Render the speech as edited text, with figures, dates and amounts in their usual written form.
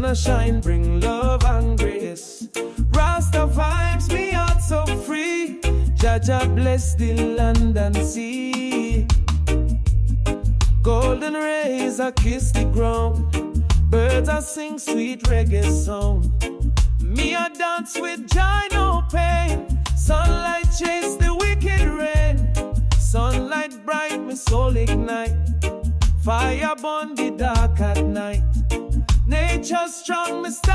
a shine, bring love and grace. Rasta vibes, me heart so free. Jaja bless the land and sea. Golden rays a kiss the ground. Birds a sing sweet reggae sound. Me a dance with joy, no pain. Sunlight chase the wicked rain. Sunlight bright, me soul ignite. Fire burn the dark at night. Nature strong, me